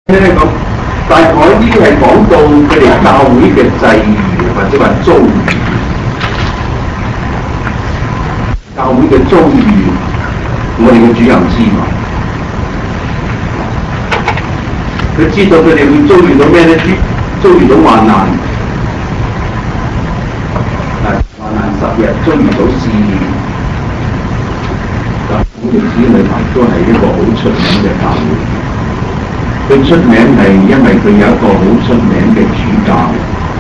咧咁，大概呢啲係講到佢哋教會嘅際遇或者話遭遇，教會嘅遭遇，我哋嘅主任知嘛？佢知道佢哋會遭遇到咩咧？遭遇到患難，患難10日，遭遇到試驗。咁歷史裏頭都係一個好出名嘅教會。佢出名係因為佢有一個好出名嘅主教，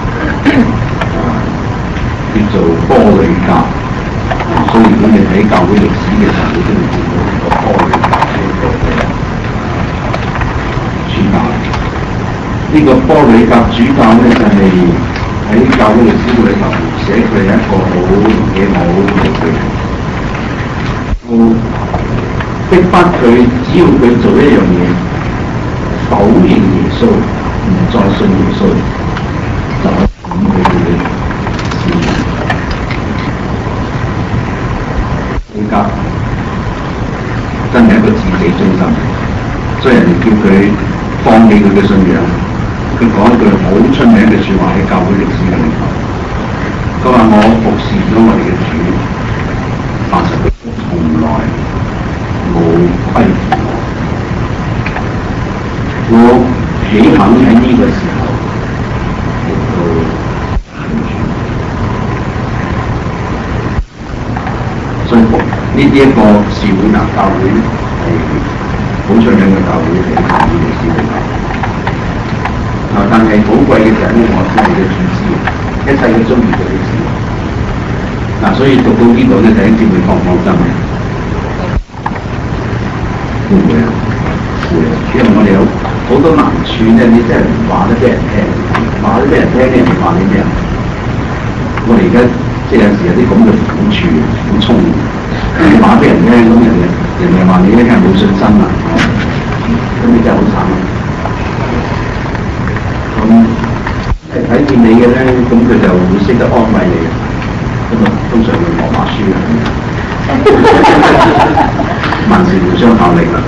叫做波里格。所以如果你睇教會歷史嘅時候，你都會見到呢個波里格呢個主教。呢個波里格主教咧就係喺教會歷史裏頭寫佢係一個好嘢好嘅人，逼迫佢，只要佢做一樣嘢，否認耶穌，唔再信耶穌，就係咁佢嘅事業。呢家真係一個自己中心，所以人哋叫佢放棄佢嘅信仰。佢講一句好出名嘅説話喺教會歷史嘅裏頭，佢話：我服侍咗我哋嘅主，但係佢從來冇虧負我豈肯喺呢個時候嚟到行住？所以呢啲一個士會拿教會係好出名嘅教會嚟嘅歷史嚟講。但係寶貴嘅就係我哋嘅主知，一切嘅中意嘅歷史。所以讀到呢度咧，弟兄姊妹放心嘅，會唔會啊？會，因為我哋有好多難處咧，你真係唔話得俾人聽，話得俾人聽咧，唔話你咩啊？我哋而家即係有時有啲咁嘅苦處，好衝，你話俾人聽，咁人哋話你咧係冇信心啊，咁你真係好慘啊！咁睇見你嘅咧，咁佢就會識得安慰你嘅。咁啊，通常用羅馬書啊，萬事互相效力啦。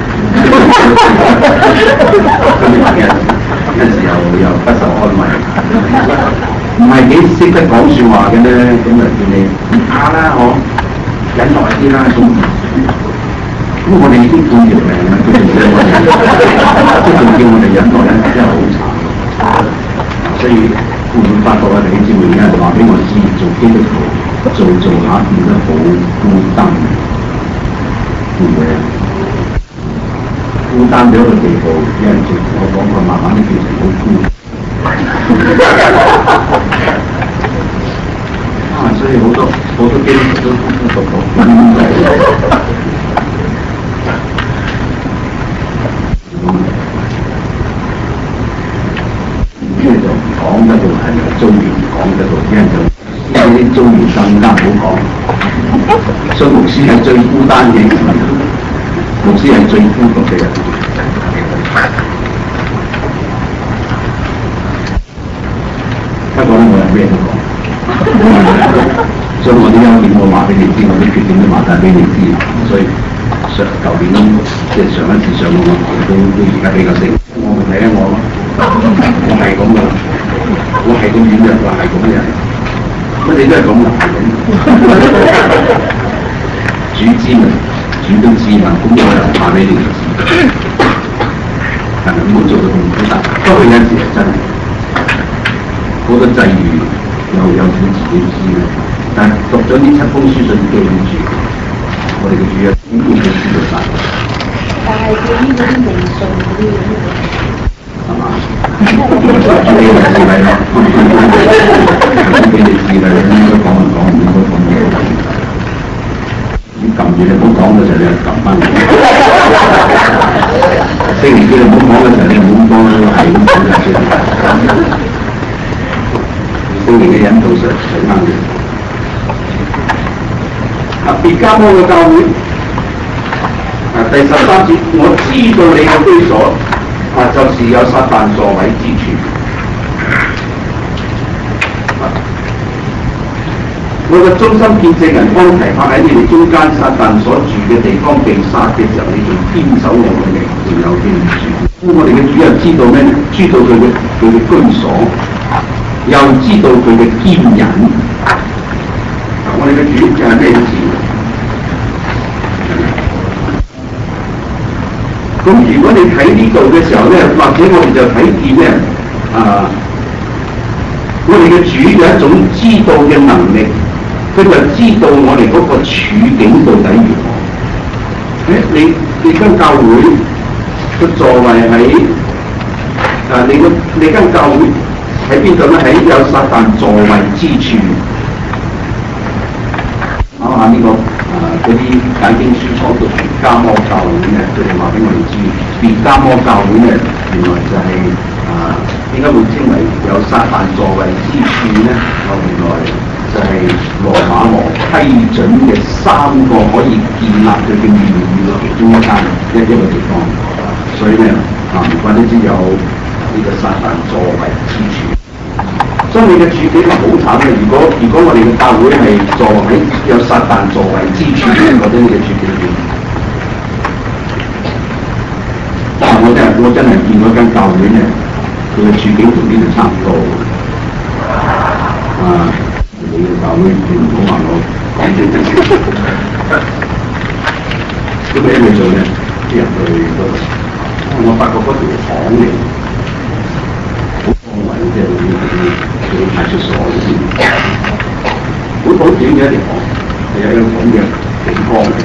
咁你有陣時又不受安慰，唔係幾識得講説話嘅咧，咁就叫你唔怕啦，我忍耐啲啦，咁我哋已經半條命啦，佢仲叫我哋，即係仲叫我哋忍耐咧，真係好慘。所以會唔會發覺啊？弟兄姊妹而家就話俾我知，做基督徒做下變得好孤單，會唔會啊？孤單到一個地步，有人同我講過，慢慢都變成好孤。所以好多基督徒都孤獨到講得到係咪遭遇講得到，啲人就呢啲遭遇更加唔好講。所以牧師係最孤單嘅，牧師係最孤獨嘅人。不過咧，我有咩都講，所以我啲優點我話俾你知，我啲缺點都話晒俾你知。所以舊年即係上一次上我都而家比較醒，我咪睇下我咯，我係咁噶。我係咁軟弱，我係咁嘅人，乜你都係咁難嘅。主知嘛，主都知嘛，咁我又話俾你知，係咪唔好做到咁複雜？不過有陣時係真係好多際遇，有苦自己知嘅。但係讀咗呢7封書信，記住我哋嘅主啊，點會知道晒？但係佢呢嗰啲微信嗰啲係嘛？俾你智慧咯，俾你智慧，你應該講就講，唔應該講就講。你撳住你唔好講嘅時候，你就撳翻嚟。星期幾你唔好講嘅時候，你唔好講係咁講就算。星期嘅引導上係啱嘅。別加摩嘅教會，第13節，我知道你嘅居所。就是有撒但座位之處。 我嘅忠心見證人安提帕喺你哋中間撒旦所住嘅地方被殺嘅時候，你仲堅守我嘅名，仲有堅住。我哋嘅主又知道咩？知道佢嘅居所，又知道佢嘅堅忍。我哋嘅主就係咩事？咁如果你睇呢度嘅時候咧，或者我哋就睇見咧，我哋嘅主有一種知道嘅能力。佢就知道我哋嗰個處境到底如何。你間教會個座位喺你間教會喺邊度咧？喺有撒旦座位之處。呢個嗰啲解經書講到別迦摩教會咧，佢哋話俾我哋知，別迦摩教會咧原來就係點解會稱為有撒旦座位之處咧？原來就係羅馬王批准嘅3個可以建立佢嘅廟宇嘅其中一個地方，所以咧唔怪得知有呢個撒旦座位之處。所以你嘅處境係好慘嘅。如果我哋嘅教會係坐喺有撒旦座位之處嘅，或者你嘅處境點？我真係見嗰間教會咧，佢嘅處境同呢度差唔多。你嘅教會，你唔好話我講啲真嘅。咁咩去做咧？啲人去嗰度，我發覺嗰條巷嚟，好荒蕪，即係嗰啲派出所嗰啲，好短嘅一條巷，係有一個咁嘅地方嚟。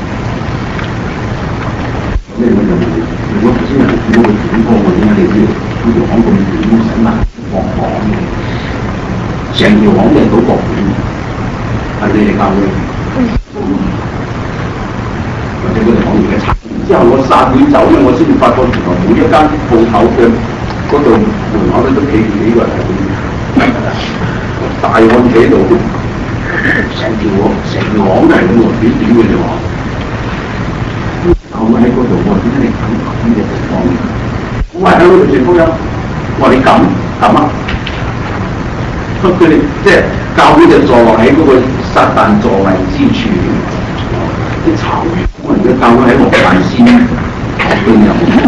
咩我就問你，如果頭先人見到個地方，我點解你知道呢條巷咁短，使乜放巷嘅？成條巷嘅賭博館，係你哋教會，或者嗰條巷而家拆。之後我散會走咧，我先至發覺原來每一間鋪頭嘅嗰度門口咧都企住幾個人喺度，大漢企喺度，成條巷都係咁喎，短嘅啫喎。教會喺嗰度，我話點解你咁嘅地方？我話喺嗰度傳福音，我話你敢啊？佢哋即係教會就坐落喺嗰個撒旦座位之處，啲巢穴。我而家教會喺黃大仙邊有？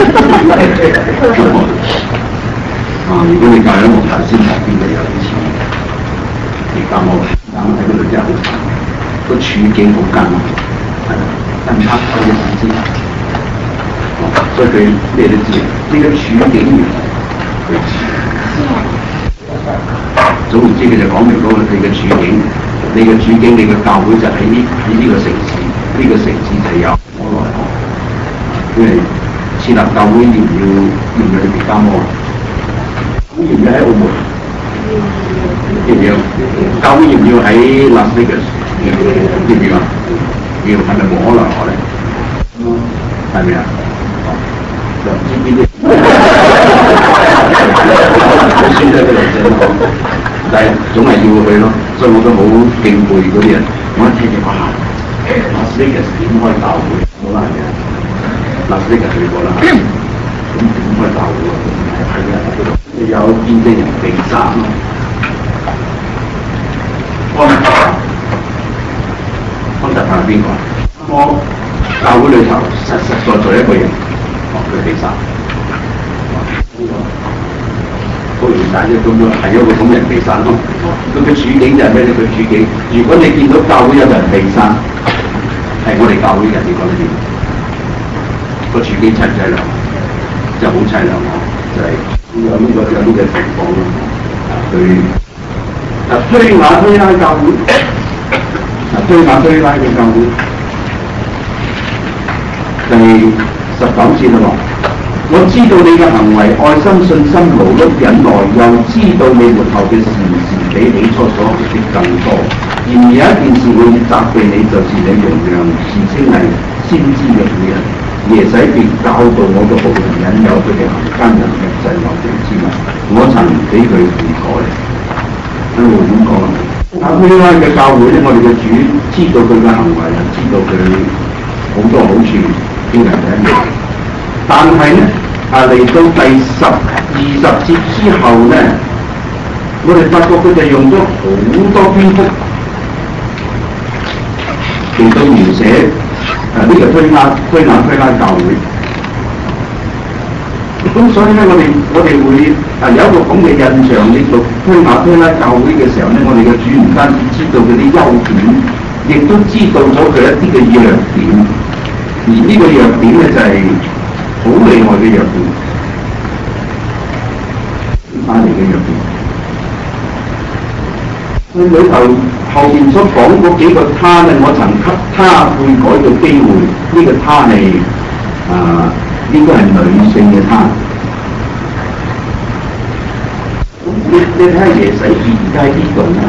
如果你教喺黃大仙旁邊，就有啲似。你教我喺嗰度真係好慘，個處境好艱難，係唔黑嗰啲唔知。所以佢咩都知，呢個處境原來佢知。總言之，佢就講明嗰個你嘅處境，你嘅處境，你嘅教會就喺呢個城市，呢個城市就有我來學。因為設立教會要唔要去別迦摩？要唔要喺澳門？要唔要？教會要唔要喺拉斯維加斯？要唔要啊？要，係咪無可奈何咧？係咪啊？就唔知邊啲。我選擇嘅嚟啫，但係總係要去咯，所以我都好敬佩嗰啲人。我一聽就話，拉斯維加斯點開教會？好難嘅，拉斯維加斯去過啦，咁點開教會啊？係啊，有見證人被殺咯。安特帕係邊個？我教會裏頭實在一個人，佢被殺。好容易解啫，咁樣係一個咁人被殺咯。佢嘅處境就係咩咧？佢處境，如果你見到教會有人被殺，係我哋教會人，你講得掂？個處境淒唔淒涼？就好淒涼咯，就係有呢個情況咯。佢推雅推拉教會，推雅推拉嘅教會，第19節啦。我知道你嘅行為，愛心、信心、勞碌、忍耐，又知道你末後嘅事比起初所學的更多。然而有一件事我要責備你，就是你容讓自稱係先知嘅婦人耶洗別教導我嘅僕人，引誘佢哋行奸淫嘅制惡良之物。我曾俾佢悔改。咁點講啊？亞非拉嘅教會咧，我哋嘅主知道佢嘅行為，知道佢好多好處，經常喺度。但係咧，嚟到第20節之後咧，我哋發覺佢哋用咗好多篇幅嚟到描寫呢個推拉教會。咁所以咧，我哋會有一個咁嘅印象，你讀推拉教會嘅時候咧，我哋嘅主唔單止知道佢啲優點，亦都知道咗佢一啲嘅弱點，而呢個弱點咧就係好厲害嘅弱點，翻嚟嘅弱點。佢裏頭後邊所講嗰幾個他咧，我曾給他悔改嘅機會，呢、個他係應該係女性嘅他。你睇下耶洗別而家喺邊度咧？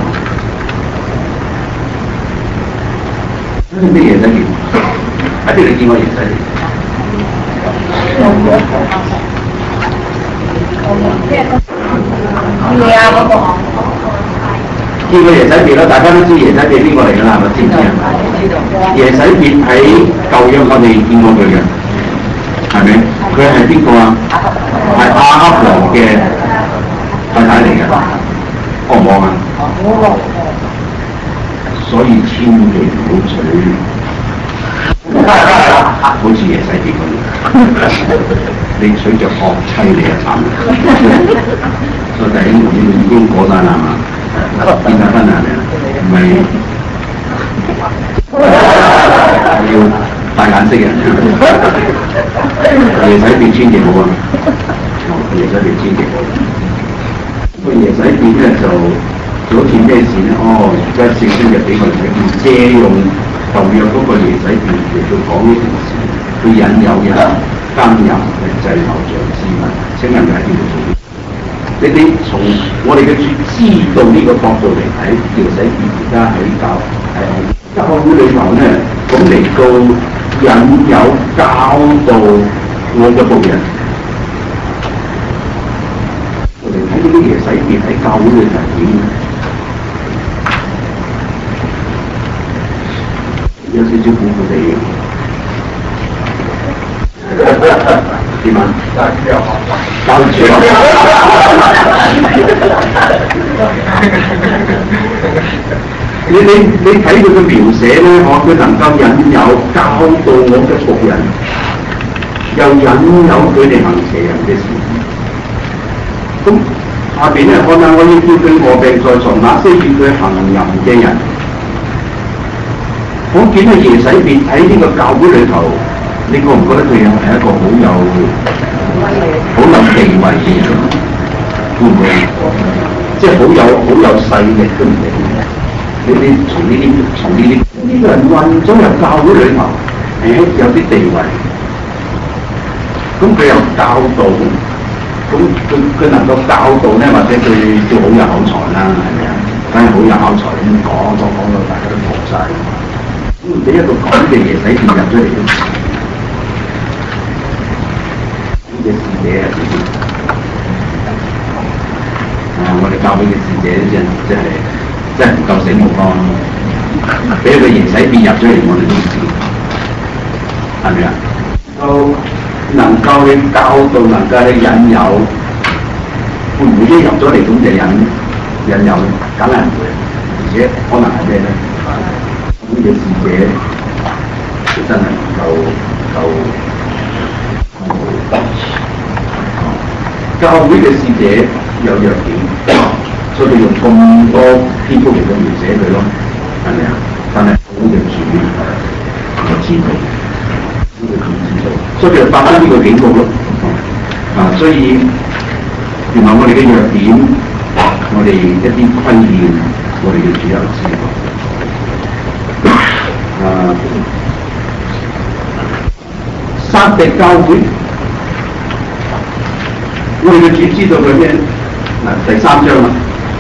睇下咩耶洗別？喺邊度見過耶洗別？見過耶洗別啦，大家都知耶洗別邊個嚟㗎啦，係咪知唔知啊？耶洗別喺舊約我哋見過佢嘅，係咪？佢係邊個啊？係亞哈王嘅太太嚟嘅，惡唔惡啊？所以千祈唔好娶，好似耶洗別咁樣，你娶着惡妻你就慘。所以弟兄們已經過晒啦嘛，結晒婚啦，唔係要大眼色嘅人，耶洗別千祈好啊，耶洗別千祈好。個耶洗別咧就做咗件咩事咧？而家聖經就俾我哋借用舊約嗰個耶洗別嚟到講呢件事，去引誘人奸淫祭偶像之物。請問你喺邊度做？你哋從我哋嘅知道呢個角度嚟睇，耶洗別而家喺教會裏頭咧，咁嚟到引誘教導我嘅僕人。睇呢啲耶洗別喺教會裏頭點？有少少苦苦地嘅。點啊？教住你睇佢嘅描寫咧，佢能夠引誘教導我嘅僕人，又引誘佢哋行邪人嘅事。咁下邊咧，看下我要叫佢臥病在床，那些與佢行淫嘅人。我見到耶洗別喺呢個教會裏頭，你覺唔覺得佢係一個好有地位嘅人？會唔會？即係好有勢力都唔定。你從呢個人混咗入教會裏頭，有啲地位，咁佢又教導。咁佢能夠教導咧，或者佢都好有口才啦，係咪啊？梗係好有口才咁講到大家都服晒。咁俾一個咁嘅耶洗別入咗嚟，呢隻侍者我哋教會嘅侍者真係唔夠醒目咯。俾一個耶洗別入咗嚟，我哋都唔知，係咪啊？能夠去教導，能夠去引誘，會唔會一入咗嚟咁就引誘？梗係唔會，而且可能係咩咧？呢個侍者真係唔夠教會嘅侍者有弱點，所以用咁多篇幅嚟到描寫佢咯，係咪啊？但係好嘅主我知道。所以就發生呢個警告咯，所以原來我哋嘅弱點，我哋一啲虧欠，我哋嘅主有知道。撒狄教會，我哋嘅主知道佢咩？第3章啦，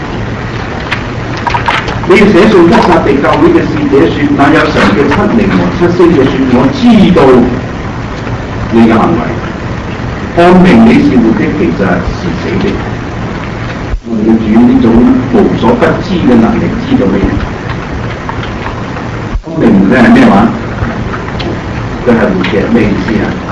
你要寫信給撒狄教會嘅使者說：那有神嘅7靈和7星嘅說，我知道你嘅行為，看明你是活的，其實是死的。我哋要主呢種無所不知嘅能力，知道你看明佢係咩話？佢係活嘅咩意思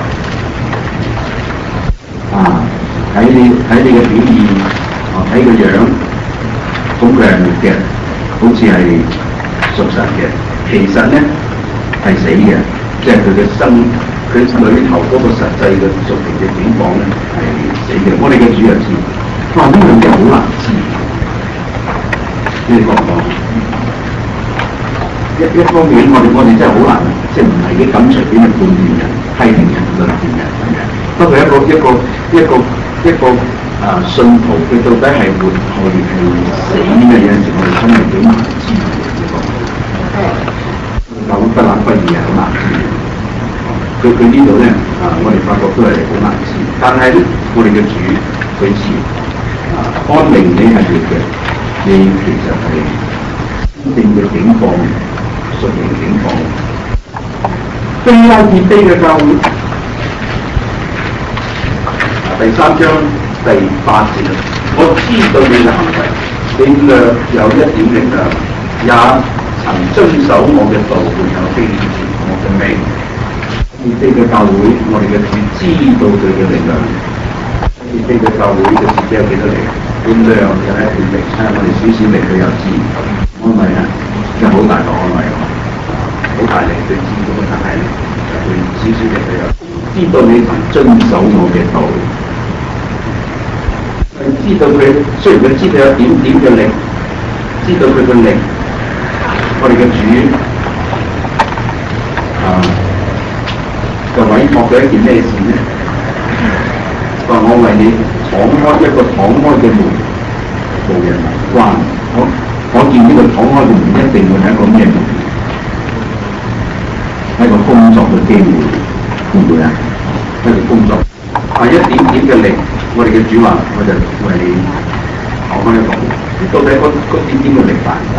啊？睇你嘅表現，睇個樣，咁佢係活嘅，好似係屬神嘅。其實咧， 係死嘅，即係佢嘅佢裏頭嗰個實際嘅屬靈嘅境況咧係死嘅。我哋嘅主人知，哇！呢樣嘢好難知，你哋覺唔覺？一方面，我哋真係好難，即係唔係幾敢隨便去判斷人、批評人、論斷人咁樣。不過一個信徒佢到底係活係死嘅，有陣時我哋真係幾難知嘅。咁不冷不熱係好難知。佢呢度咧我哋發覺都係好難知。但係咧，我哋嘅主佢知安寧你係活嘅，你其實係真正嘅境況。屬靈境況，非拉鐵非嘅教會，第3章第8節，我知道你嘅行為，你略有一點力量，也曾遵守我嘅道，沒有輕視我嘅命。鐵非嘅教會，我哋嘅主知道佢嘅力量。鐵非嘅教會嘅自己有幾多力？佢略有一點力，我哋少少力佢又知，安慰啊！真係好大個安慰喎，好大力佢知道，但係佢少少力佢又知道你曾遵守我嘅道，知道佢雖然佢知道有點點嘅力，知道佢嘅力，我哋嘅主就委託咗一件咩事呢？話我為你敞開一個敞開嘅門，無人能關。我見呢個敞開嘅門一定會係一個咩門？係一個工作嘅機會，會唔會啊？一個工作，一點點嘅力，我哋嘅主話，我就為你敞開一個門。到底嗰點點嘅力大唔大？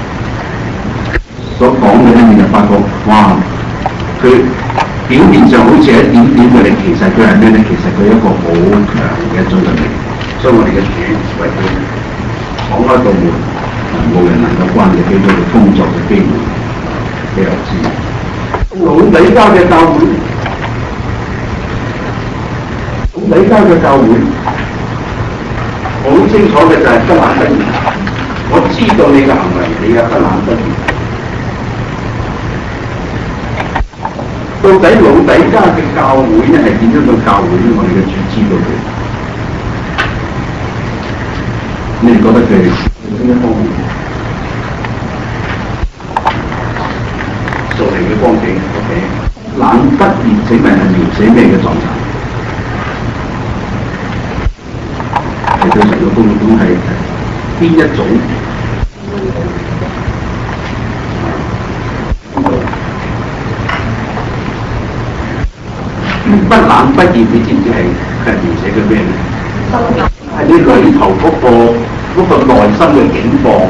所講嘅咧，你就發覺，哇！佢表面上好似一點點嘅力，其實佢係咩咧？其實佢係一個好強嘅一種力。所以我哋嘅主為佢敞開個門。冇人能夠關嘅機會，工作嘅機會比較知。老底嘉嘅教會，老底嘉嘅教會好清楚嘅就係不冷不熱。我知道你嘅行為，你嘅不冷不熱。到底老底嘉嘅教會咧係點樣嘅教會咧？我哋嘅主知道佢。你哋覺得佢邊一方面？做嚟嘅光景 ，OK， 冷不熱，請問係描寫咩嘅狀態？係對成個光景係邊一種？不冷不熱，你知唔知係描寫嘅咩咧？係你裏頭嗰個內心嘅境況，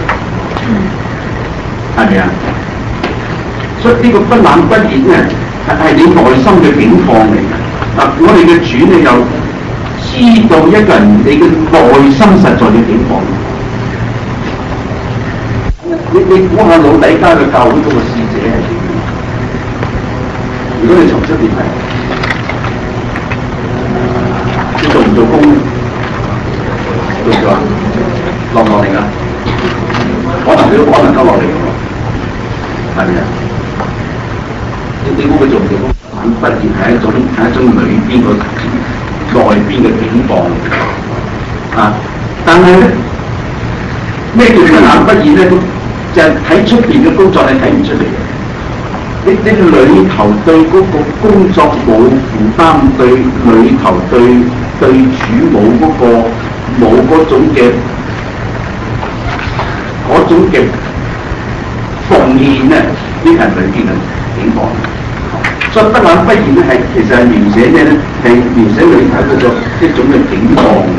係咪啊？所以呢個不冷不熱咧，係你內心嘅境況嚟嘅。我哋嘅主咧又知道一個人你嘅內心實在嘅境況。你估下老底嘉嘅教會嗰個使者係點？如果你從出邊睇，你做唔做工咧？做唔做啊？落唔落嚟㗎？可能佢都可能落嚟㗎喎，係咪啊？你估佢做唔做工？冷不熱係一種裏邊個內邊嘅境況啊！但係咧，咩叫不冷不熱咧？就係睇出邊嘅工作你睇唔出嚟嘅。你裏頭對嗰個工作冇負擔，對裏頭對主冇嗰種嘅奉獻咧，呢係裏邊嘅境況。所以不冷不熱咧其實係描寫咩咧？係描寫裏頭嗰個一種嘅境況嚟。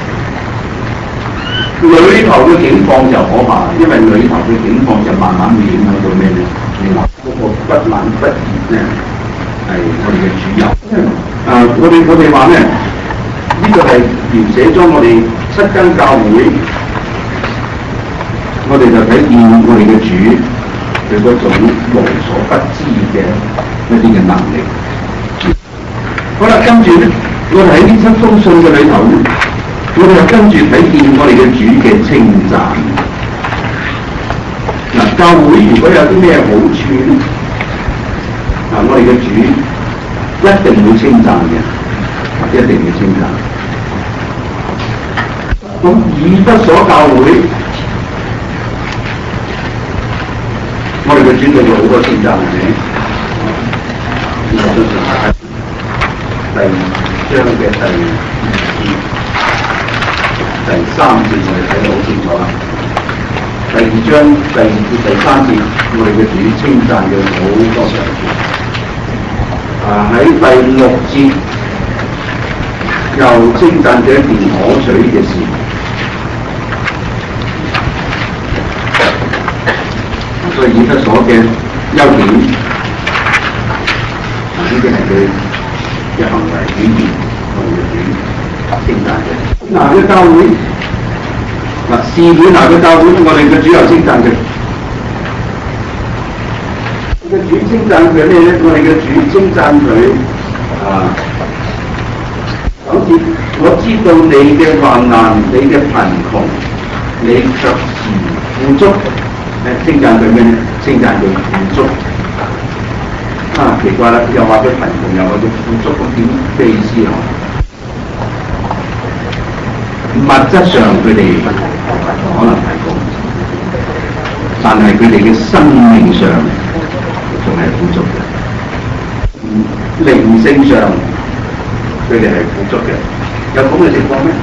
裏頭嘅境況就可怕，因為裏頭嘅境況就慢慢會影響到咩咧？你話嗰個不冷不熱咧，係我哋嘅主由。我哋話咧，呢個係描寫咗我哋7間教會，我哋就睇見我哋嘅主佢嗰種無所不知嘅一啲嘅能力。好啦，跟住咧，我哋喺呢7封信嘅裏頭咧，我哋又跟住睇見我哋嘅主嘅稱讚。嗱，教會如果有啲咩好處咧， 我哋嘅主一定會稱讚嘅，一定會稱讚。咁以弗所教會，我哋嘅主對佢好多稱讚嘅。我相信第2章嘅第3節，我哋睇得好清楚啦。第2章第2節第3節，我哋嘅主稱讚佢好多場次。喺第6節又稱讚佢一件可取嘅事。所以以弗所嘅優點，呢啲係佢嘅行為表現，我哋嘅主稱讚嘅。嗱，嘅教會，士本拿嘅教會，我哋嘅主又稱讚佢。嘅主稱讚佢咩咧？我哋嘅主稱讚佢好似我知道你嘅患難，你嘅貧窮，你卻是富足。稱讚佢咩咧？稱讚佢富足。奇怪啦，又話佢貧窮，又話佢富足，咁點咩意思啊？物質上佢哋可能係高，但係佢哋嘅生命上仲係富足嘅。靈性上佢哋係富足嘅，有咁嘅情況咩？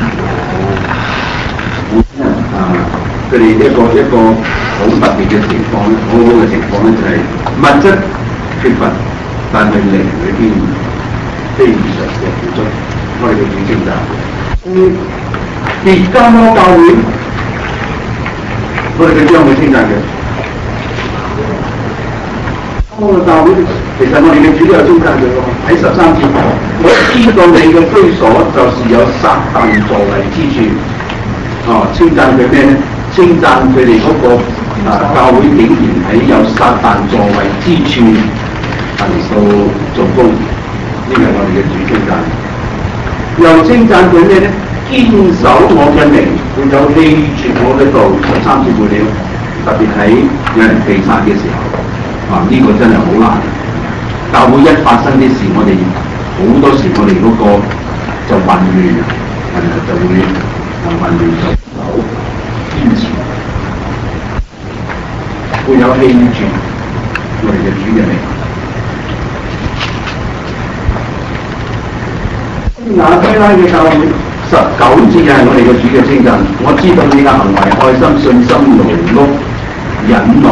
佢哋一個好特別嘅情況咧，好好嘅情況咧，就係物質缺乏，但係靈裏邊非常嘅富足。我哋嘅主稱讚。別迦摩教會，我哋嘅將會稱讚嘅。我嘅教會，其實我哋嘅主都有稱讚佢喎。喺13節，我知道你嘅居所就是有撒但座位之處。稱讚佢咩咧？稱讚佢哋嗰個教會竟然喺有撒但座位之處嚟到做工，呢個係我哋嘅主稱讚。又稱讚佢咩咧？堅守我嘅名，會有棄絕我嘅道，13節末了。特別喺有人被殺嘅時候，呢個真係好難。教會一發生啲事，我哋好多時我哋嗰個就混亂，就會混亂咗手堅持，會有棄絕我哋嘅主嘅名。亞非拉嘅教會19節係我哋嘅主嘅稱讚。我知道你嘅行為、愛心、信心、勞碌、忍耐。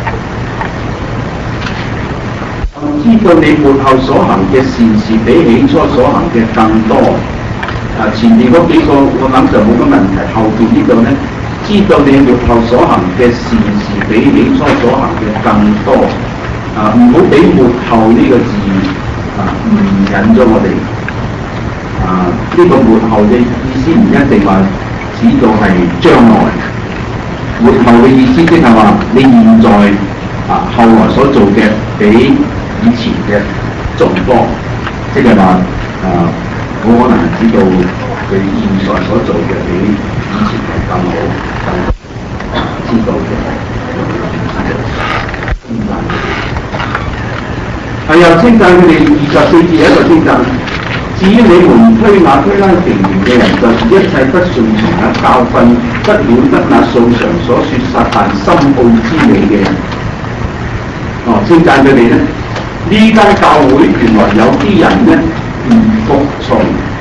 我知道你末後所行嘅善事比起初所行嘅更多。前面嗰幾個我諗就冇乜問題，後邊呢度咧，知道你末後所行嘅善事比起初所行嘅更多。唔好俾末後呢個字誤引咗我哋。呢個末後嘅意思唔一定話指到係將來，末後嘅意思即係話你現在後來所做嘅比以前嘅仲多，即係話好可能係知道佢現在所做嘅比以前係更好，更知道嘅係又稱讚佢哋24節一個稱讚。至於你們推雅推拉成員嘅人，就是一切不順從教訓，不曉得那素常所說撒但深奧之理嘅人。稱讚佢哋咧，呢間教會原來有啲人咧唔服從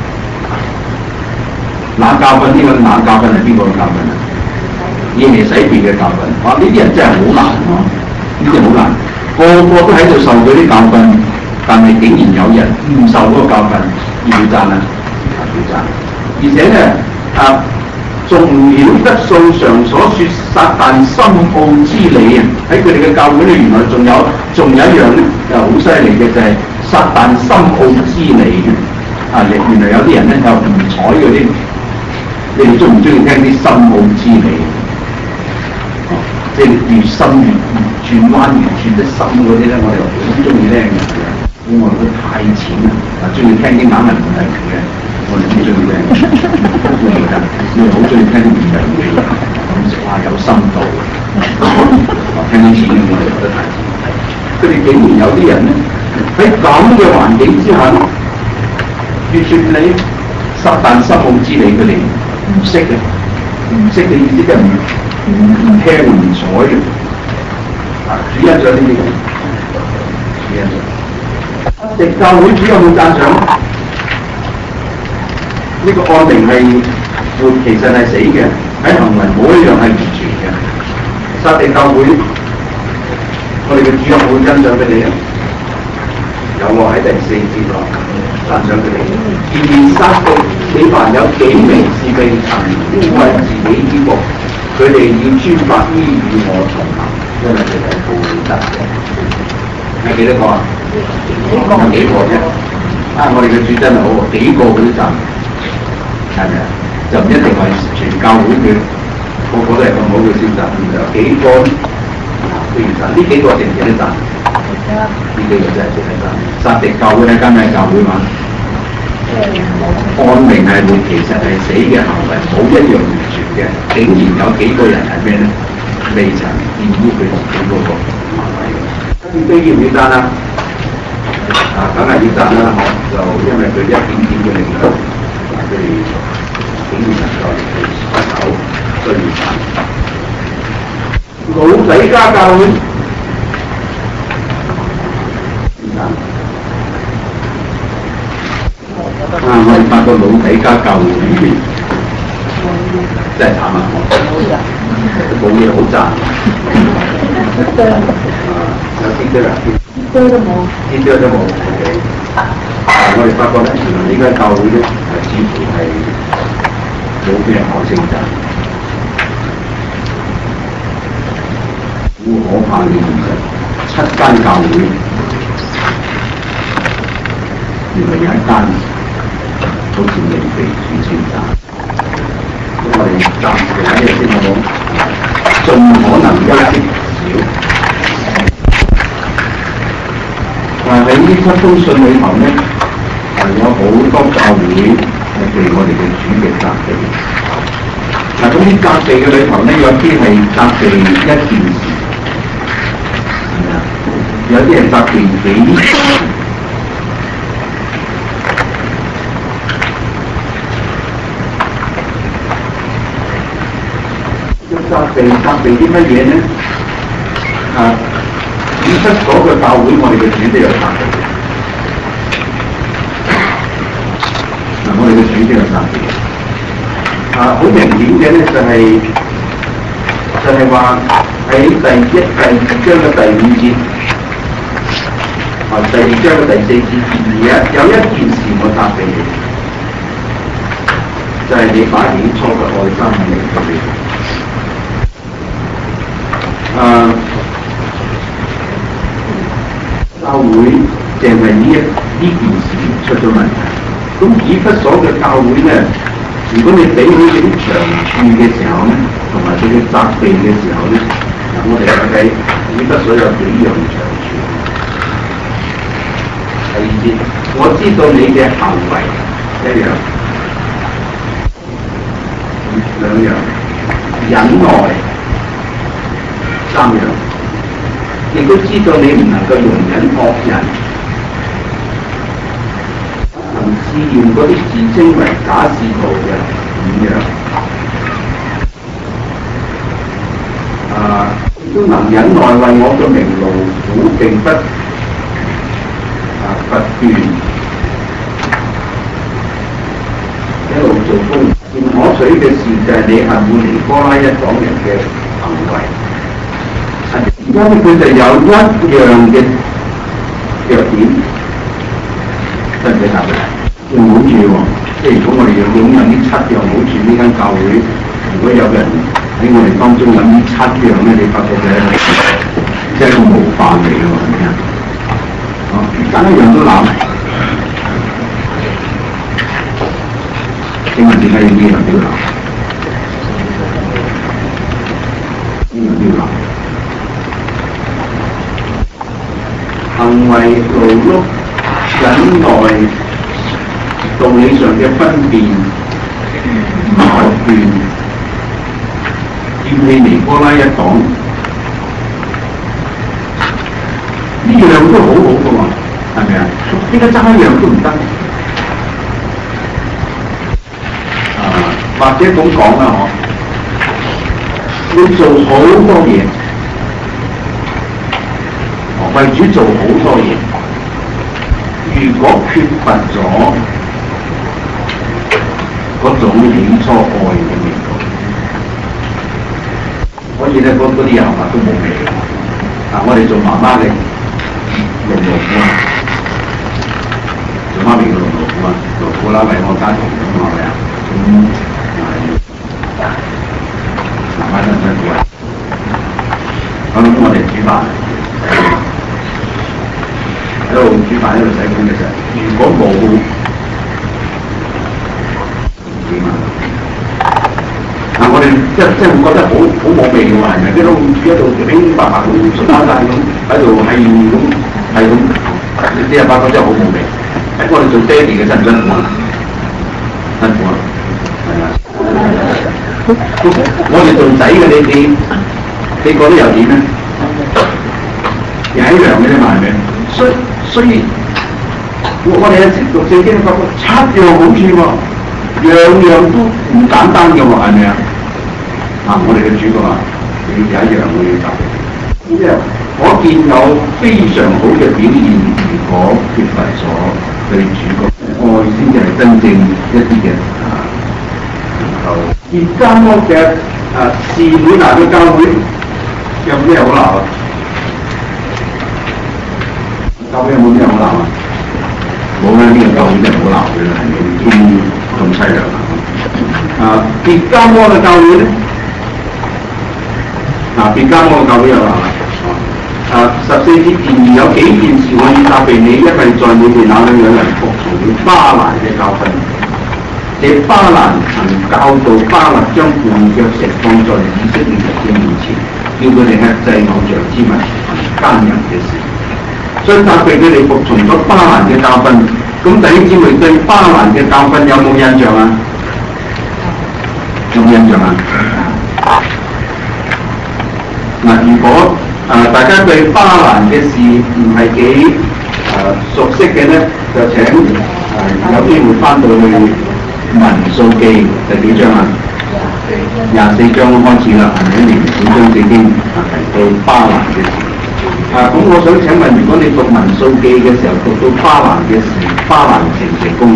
那教訓，呢個那教訓係邊個嘅教訓啊？耶洗別嘅教訓。呢啲人真係好難呢啲好難，個個都喺度受嗰啲教訓，但係竟然有人唔受嗰個教訓。要讚啊！要讚，而且咧仲唔曉得素常所說撒但深奧之理啊！喺佢哋嘅教會咧，原來仲有一樣咧，又好犀利嘅就係撒但深奧之理嘅。原來有啲人咧又唔睬嗰啲，你哋中唔中意聽啲深奧之理？即係越深越轉彎越轉得深嗰啲咧，我哋又好中意聽嘅。我話佢太淺啦，中意聽啲硬係唔係嘅，我哋唔中意聽，中意聽，我哋好中意聽啲唔係嘅嘢，咁話有深度，聽啲淺嘅我哋覺得太淺。 佢哋竟然有啲人咧喺咁嘅環境之下，完全你撒旦心控之理，佢哋唔識嘅，唔識嘅意思就唔聽唔睬嘅。主欣賞呢啲人，主欣賞。直教會主有冇讚賞？呢個按名係活，其實係死嘅，喺行為冇一樣係完全嘅。撒狄教會，我哋嘅主有冇欣賞佢哋啊？有喎，喺第4節咯，讚賞佢哋。然而撒狄你凡有幾名是被曾污穢自己衣服，佢哋要專發於與我同行，因為佢哋係負責嘅。有幾多個啊？有幾個啫？我哋嘅主真係好喎，幾個佢都讚，係咪啊？就唔一定係全教會嘅，個個都係咁好嘅選擇，有幾個譬如讚，呢幾個值唔值得讚？呢幾個真係值得讚。撒狄教會係間咩教會嘛？按名係活，其實係死嘅行為，冇一樣完全嘅，竟然有幾個人係咩咧？未曾見於佢自己嗰個行為嘅。跟住要唔要讚啊？梗係要讚啦，就因為佢一點點嘅力量，佢哋竟然能夠不朽，所以要讚。老底嘉教會我哋發覺老底嘉教會真係慘啊！冇嘢好讚。有啲啲啦，啲都冇。OK。我哋發覺咧，原來呢間教會咧似乎係冇咩可稱讚。好可怕嘅現實，7間教會，原來有一間好似未被主稱讚。咁我哋暫時睇下先好冇？盡可能優先少。喺呢7封信裏頭咧，有好多教會係被我哋嘅主嘅責備。咁啲責備嘅裏頭咧，有啲係責備一件事，有啲係責備幾事。責備啲乜嘢咧？以弗所嘅教會，我哋嘅主都有責備。我哋嘅主都有責備。好明顯嘅咧，就係話喺第2章嘅第5節，第2章嘅第4節，有一件事我責備你，就係你把起初嘅愛心離棄。教會淨係呢件事出咗問題。咁以弗所嘅教會咧，如果你比起佢啲長處嘅時候咧，同埋佢嘅責備嘅時候咧，我哋睇睇以弗所有幾樣長處。第2節，我知道你嘅行為一樣，2樣，忍耐3樣。亦都知道你唔能夠容忍惡人，能試驗嗰啲自稱為假使徒嘅5樣，亦都能忍耐為我嘅名勞苦，並不斷一路做工。唔可取嘅事就係你恨惡尼哥拉一黨人嘅行為。而家咧，佢就有一樣嘅弱點，得唔得答嘅？要好處喎，即係如果我哋要擁有呢7樣好處，呢間教會如果有人喺我哋當中有呢7樣咧，你發覺就係即係一個模範嚟嘅喎，係咪啊？揀一樣都攬，請問點解要呢樣都攬？呢樣都攬。行為勞碌、忍耐、道理上嘅分辨、謀權、厭棄尼哥拉一黨，呢樣都好好嘅喎，係咪啊？點解爭一樣都唔得？或者咁講啦，要做好多嘢，為主做好多嘢。如果缺乏咗嗰種起初愛嘅味道，所以咧嗰啲油啊都冇味。我哋做媽媽嘅勞苦啊，做媽咪嘅勞苦啊，勞苦啦，為我家庭咁係咪啊？慢慢辛苦啊！咁我哋煮飯，喺度煮飯喺度洗碗嘅時候，如果冇點啊？我哋即係會覺得好冇味嘅喎，係咪？一路煮一路冰白白咁順翻晒咁，喺度係咁，你又發覺真係好冇味。喺我哋做爹哋嘅辛唔辛苦啊？辛苦啊！係啊！我哋做仔嘅你覺得又點咧？又係一樣嘅啫嘛，係咪？所以我哋有時讀聖經發覺7樣好處喎，樣樣都唔簡單嘅喎，係咪啊？我哋嘅主角有一樣我要答，即係可見有非常好嘅表現，如果缺乏咗對主角愛，先至係真正一啲嘅而家屋嘅士每拿嘅教會有咩好鬧啊？教會有冇咩好鬧啊？冇啦，呢個教會真係好鬧嘅啦，係咪？天咁凄涼別家摩嘅教會咧，別家摩嘅教會有鬧啊！14節，然而有幾件事我要責備你，因為在你哋那裏有人服從了巴蘭嘅教訓。這巴蘭曾教導巴勒將絆腳石放在以色列人嘅面前，叫佢哋吃祭偶像之物，奸淫嘅事。所以責備佢哋服從咗巴蘭嘅教訓。咁弟兄姊妹對巴蘭嘅教訓有冇印象啊？有冇印象啊？如果大家對巴蘭嘅事唔係幾熟悉嘅咧，就請有機會翻到去民數記第幾章啊？24章開始啦，係咪？每章聖經提到巴蘭嘅事。咁我想請問，如果你讀民數記嘅時候讀到巴蘭嘅事，巴蘭成唔成功啊？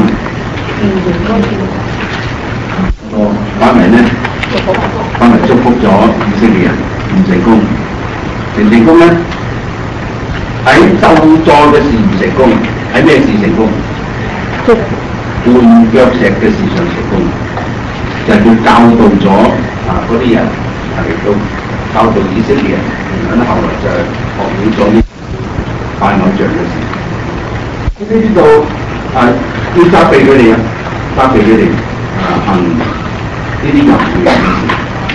反為咧，反為祝福咗以色列人，唔成功。成唔成功咧？喺咒詛嘅事唔成功，喺咩事成功？絆腳石嘅事上成功，就係佢教導咗嗰啲人嚟到教導以色列人，咁後來就學會咗呢拜偶像嘅事。呢度要責備佢哋啊，責備佢哋行呢啲淫亂嘅事。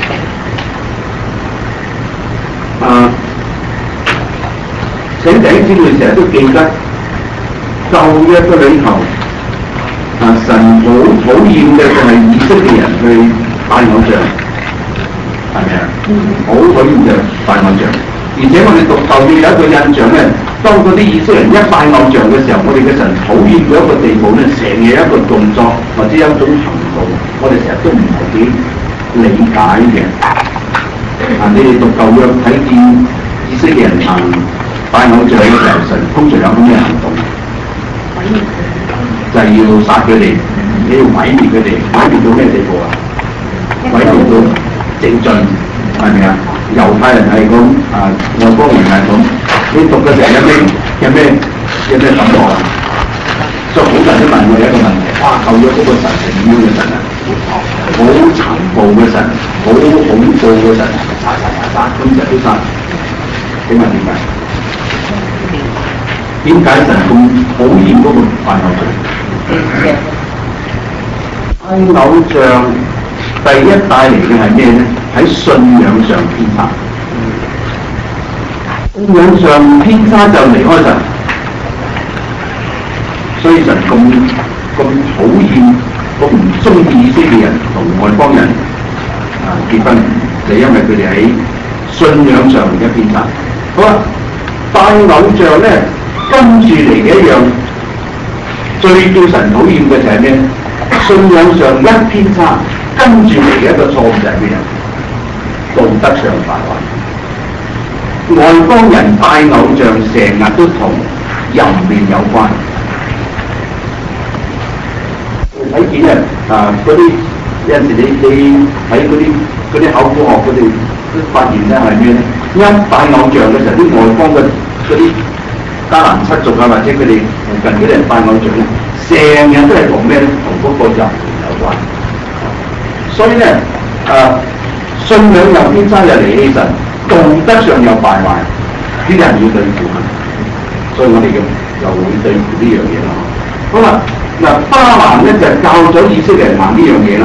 請弟兄姊妹成日都記得舊約嘅裏頭。神好討厭嘅就係以色列人去拜偶像，係咪啊？好討厭就拜偶像，而且我哋讀舊約有一個印象咧，當嗰啲以色列人一拜偶像嘅時候，我哋嘅神討厭到一個地步咧，成日一個動作或者有一種行動，我哋成日都唔係幾理解嘅。你哋讀舊約睇見以色列人行拜偶像嘅時候，神通常有咁嘅行動？就係要殺佢哋，你要毀滅佢哋，毀滅到咩地步啊？毀滅到淨盡，係咪啊？猶太人係咁，外邦人係咁。你讀嘅時候有咩感覺啊？所以好多人都問我有一個問題：舊約嗰個神係點樣嘅神啊？好殘暴嘅神，好恐怖嘅神，殺，咁日都殺。請問點解？點解神咁討厭嗰個拜偶像？拜偶像第一帶嚟嘅係咩咧？喺信仰上偏差，信仰上偏差就離開神，所以神咁討厭，咁唔中意以色列人同外邦人結婚，就因為佢哋喺信仰上嘅偏差。好啦。 拜偶像咧，跟住嚟嘅一樣最叫神討厭嘅就係咩？信仰上一偏差，跟住嚟嘅一個錯誤就係咩啊？道德上敗壞。外邦人拜偶像成日都同淫亂有關。睇見嗰啲有陣時你睇嗰啲考古學佢哋都發現咧係咩咧？一拜偶像嘅時候，啲外邦嘅嗰啲迦南七族啊，或者佢哋附近嗰啲人拜偶像咧，成日都係同咩咧？同嗰個淫亂有關。所以咧信仰又偏差又離棄神，道德上又敗壞，啲人要對付啊！所以我哋又會對付呢樣嘢咯。好啦。嗱，巴蘭咧就教咗以色列人行呢樣嘢啦。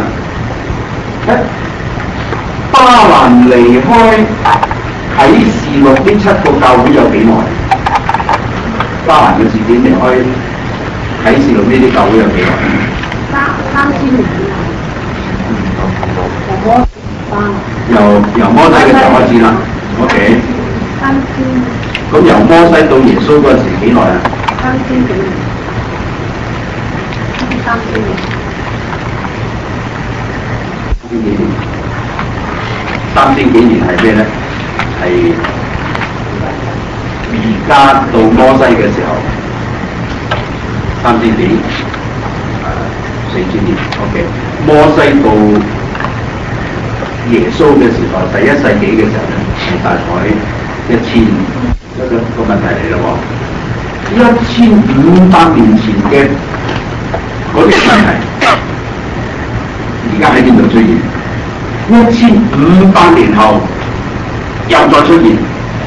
巴蘭離開啟示錄呢7個教會有幾耐？巴蘭嘅事件離開啟示錄呢啲教會有幾耐？3000年。由摩西嘅時候開始啦。OK。3000。咁由摩西到耶穌嗰陣時幾耐啊？3000幾年。3000年，3000幾年係咩咧？係而家到摩西嘅時候，3000幾，4000年。OK， 摩西到耶穌嘅時候，第1世紀嘅時候咧，係大概1000，個問題嚟咯喎，1500年前嘅。嗰啲問題，而家喺邊度出現？1500年後又再出現，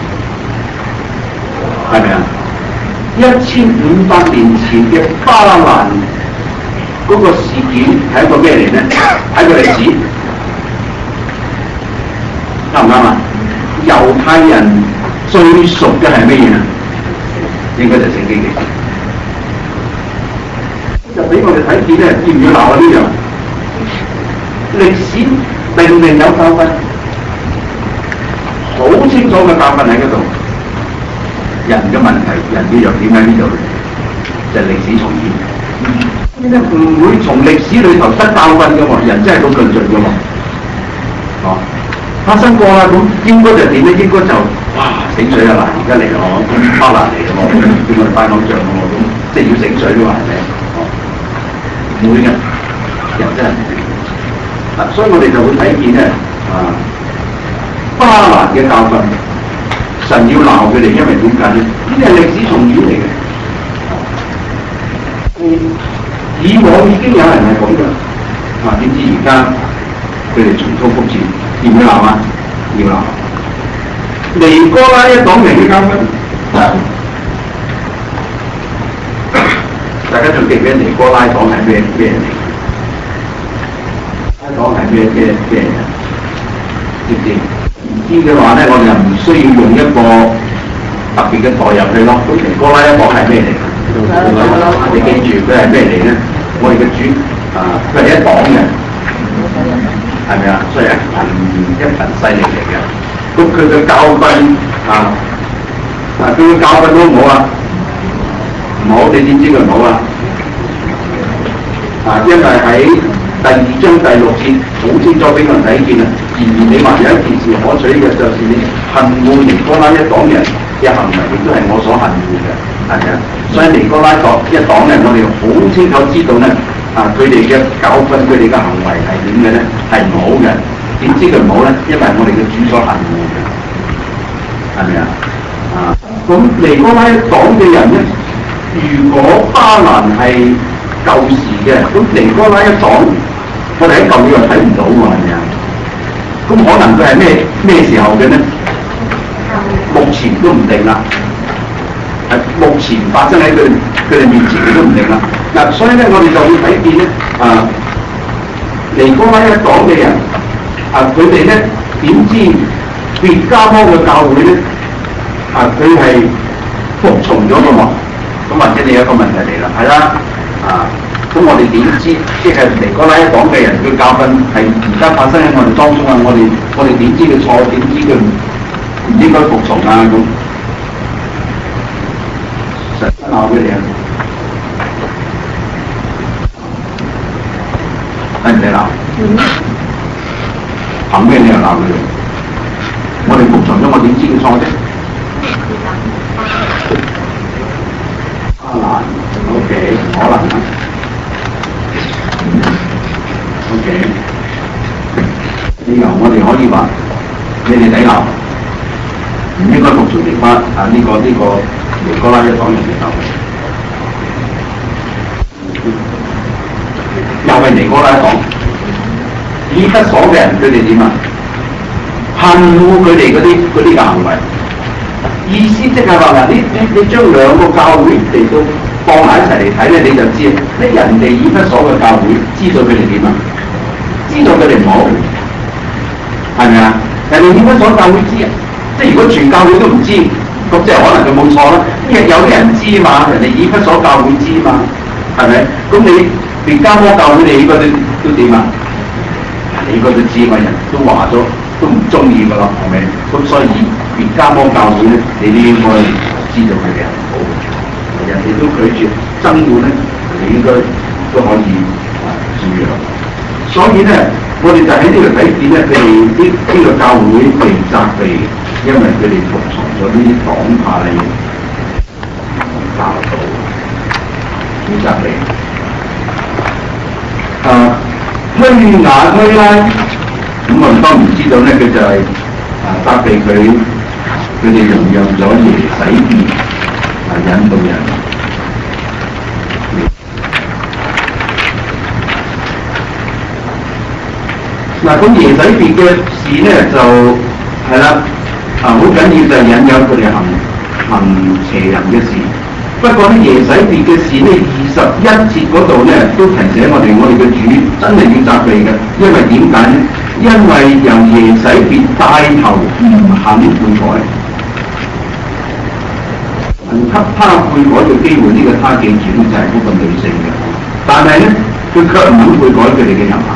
係咪啊？1500年前嘅巴蘭嗰個事件係一個咩嚟咧？係一個歷史，啱唔啱啊？猶太人最熟嘅係咩嘢啊？應該就聖經嘅。就俾我哋睇見咧，要唔要鬧啊？呢樣歷史明有教訓，好清楚嘅教訓喺嗰度。人嘅問題，人嘅弱點喺呢度，就係歷史重演。呢唔會從歷史裏頭得教訓嘅喎，人真係咁論盡嘅喎。哦，發生過啦，咁應該就點咧？應該就醒水啦！嗱，而家嚟咯，巴蘭嚟咯，叫我哋拜偶像咯，咁即係要醒水嘅話係咪？唔會嘅，人真係唔會。所以我哋就會睇見咧，巴蘭嘅教訓，神要鬧佢哋，因為點解咧？呢啲係歷史重演嚟嘅。以往已經有人係咁嘅，點知而家佢哋重蹈覆轍，要唔要鬧啊？要鬧。尼哥拉一黨人嘅教訓，大家仲記唔記得尼哥拉黨係咩人嚟？拉黨係咩人？知唔知？唔知嘅話咧，我哋又唔需要用一個特別嘅代入去咯。咁尼哥拉一黨係咩嚟？你記住佢係咩嚟咧？我哋嘅主佢係一黨嘅，係咪啊？所以一群勢力嚟嘅。咁佢嘅教訓佢嘅教訓好唔好啊？唔好，你點知佢唔好啊？因為喺第2章第6節好清楚俾我哋睇見啊。然而你話有一件事可取嘅，就是你恨惡尼哥拉一黨人嘅行為，亦都係我所恨惡嘅，係咪啊？所以尼哥拉一黨人，我哋好清楚知道咧，佢哋嘅教訓，佢哋嘅行為係點嘅咧？係唔好嘅。點知佢唔好咧？因為我哋嘅主所恨惡嘅，係咪啊？咁尼哥拉一黨嘅人咧，如果巴蘭係舊時嘅，咁尼哥拉一黨，我哋喺舊約睇唔到喎，係咪啊？咁可能佢係咩時候嘅咧？目前都唔定啦，係目前發生喺佢哋面前嘅都唔定啦。所以咧，我哋就會睇見咧，尼哥拉一黨嘅人，佢哋咧點知別迦摩嘅教會咧，佢係服從咗嘅喎。咁或者你有一個問題嚟啦，係啦，咁我哋點知即係尼哥拉一黨嘅人嘅教訓係而家發生喺我哋當中啊？我哋點知佢錯？點知佢唔應該服從啊？咁鬧佢哋啊？使唔使鬧？憑咩你又鬧佢哋？我哋服從咗，我點知佢錯啫？難 ，OK， 可能啊 ，OK， 理由我哋可以話，你哋抵鬧，唔應該服從刑法啊！呢個尼哥拉一黨人嘅鬥爭，又係尼哥拉一黨，以弗所嘅人佢哋點啊？恨惡佢哋嗰啲嘅行為。意思即係話嗱，你將兩個教會嚟到放埋一齊嚟睇咧，你就知啦。呢人哋以弗所嘅教會知道佢哋點啊？知道佢哋唔好，係咪啊？人哋以弗所教會知啊，即係如果全教會都唔知，咁即係可能佢冇錯啦。有啲人知嘛，人哋以弗所教會知嘛，係咪？咁你別加摩教會你應該都點啊？你應該都知嘛，人都話咗。都唔中意噶啦，係咪？咁所以別加摩教會咧，你都應該知道佢哋係唔好，人哋都拒絕爭換咧，你應該都可以照樣。所以咧，我哋就喺呢度睇見咧，佢哋呢個教會被責備，因為佢哋服從咗呢啲黨派教導，被責備。推雅推拉。咁我哋當然知道咧，佢就係責備佢哋容讓咗耶洗別引導人。嗱，咁耶洗別嘅事咧就係啦，好緊要就係引誘佢哋行邪淫嘅事。不過咧，耶洗別嘅事咧21節嗰度咧都提醒我哋嘅主真係要責備嘅，因為點解咧？因為由耶洗別帶頭唔肯悔改，唔給他悔改嘅機會，呢個他記住就係嗰個女性嘅，但係咧佢卻唔肯悔改佢哋嘅人行。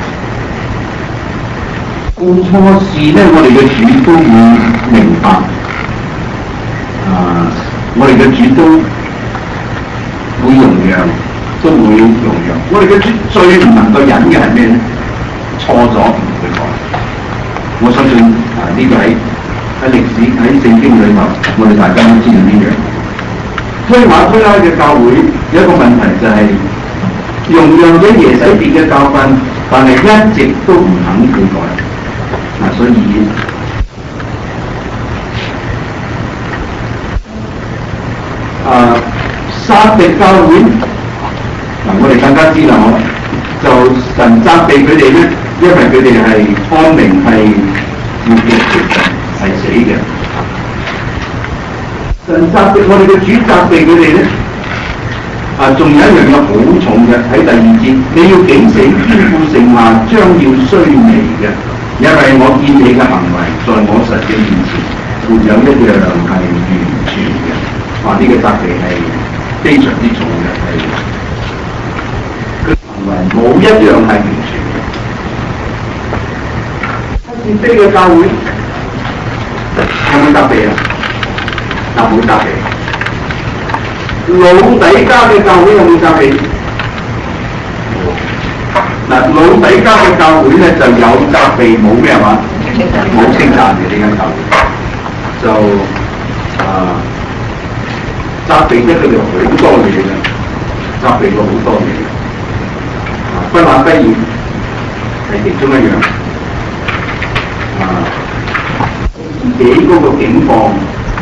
做錯事咧，我哋嘅主都會明白，我哋嘅主都會容讓，都會容讓。我哋嘅主最唔能夠忍嘅係咩咧？錯咗唔悔改。我相信呢個喺歷史喺聖經裏頭，我哋大家都知道呢樣。推雅推拉嘅教會有一個問題就係容讓咗耶洗別嘅教訓，但係一直都唔肯悔改。所以撒狄教會我哋更加知道，就神責備佢哋咧，因為佢哋係光明係要結絕係死嘅。神責備我哋嘅主責備佢哋咧，仲有一樣嘢好重嘅，喺第2節，你要警醒，堅固城下將要衰微嘅，因為我見你嘅行為在我神嘅面前沒有一樣係完全嘅。呢個責備係非常之重嘅，係佢行為冇一樣係完全嘅。是非嘅教會有冇責備啊？冇責備。老底嘉嘅教會有冇責備？老底嘉嘅教會咧就有責備，冇咩話？冇稱讚嘅呢間教會，就責備咗佢哋好多嘢嘅，責備過好多嘢。不冷不熱係其中一樣。自己嗰個境況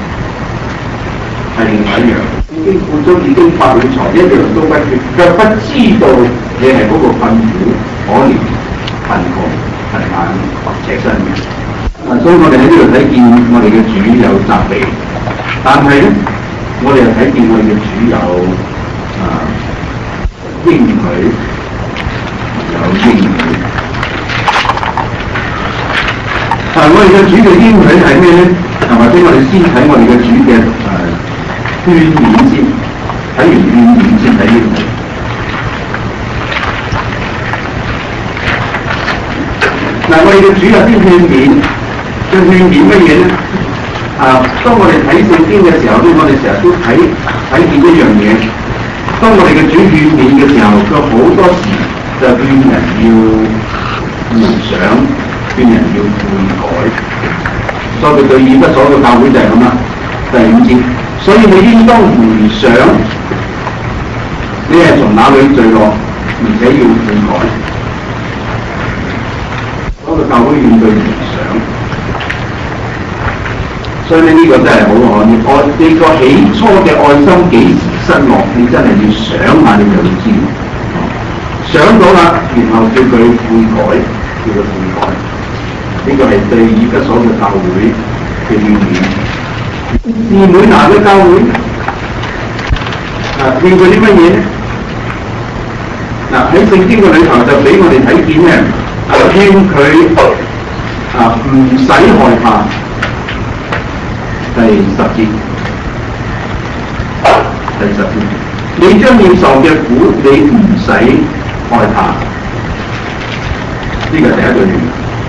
係另外一樣。已經發了財，一樣都不缺，卻不知道你係嗰個困苦、可憐、貧窮、貧眼、赤身嘅。所以我哋喺呢度睇見我哋嘅主有責備，但係咧，我哋又睇見我哋嘅主有應許，有應許。我哋嘅主嘅應許係咩咧？或者我哋先睇我哋嘅主嘅勸勉先，睇完勸勉先睇呢度。我哋嘅主有啲勸勉，嘅勸勉乜嘢咧？ 當我哋睇聖經嘅時候咧，我哋成日都睇見一樣嘢。當我哋嘅主勸勉嘅時候，佢好多時就勸人要回想，勸人要悔改。所以佢對以弗所嘅教會就係咁啦。第5節，所以你應當回想，你係從哪裏墜落，而且要悔改。嗰個教會面對回想。所以呢個真係好可憐，你個起初嘅愛心幾時失落，你真係要想下你就會知。想到啦，然後叫佢悔改，叫佢悔改。呢個係對以弗所嘅教會嘅勸勉。士每拿嘅教會勸佢啲乜嘢咧？喺聖經嘅裏頭就俾我哋睇見咧，勸佢唔使害怕。第10節，你將要受嘅苦，你唔使害怕。呢個第一句勸，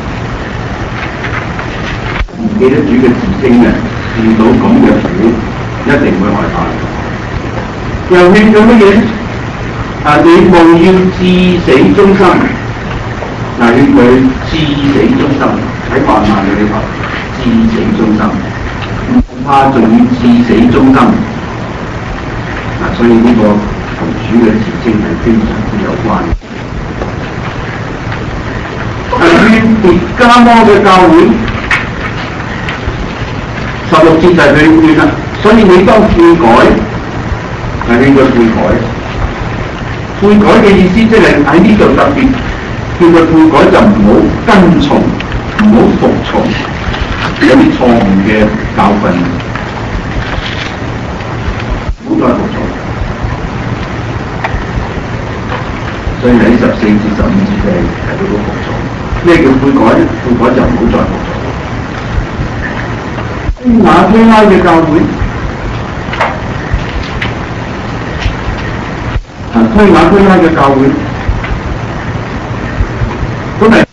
唔記得主嘅自稱嘅，遇到咁嘅苦，一定會害怕。又勸咗乜嘢？你務要至死忠心。勸佢至死忠心，喺患難嘅裏頭，至死忠心。怕仲要至死忠心，所以呢個同主嘅自稱係非常之有關。勸別迦摩嘅教會，16節就係佢勸啦。所以你當悔改，勸佢悔改。悔改嘅意思即係喺呢度特別叫佢悔改，就唔好跟從，唔好服從有啲錯誤嘅教訓，唔好再服從。所以喺14至15節嘅提到個服從。咩叫悔改咧？悔改就唔好再服從。亞推拉嘅教會，亞推拉嘅教會，都係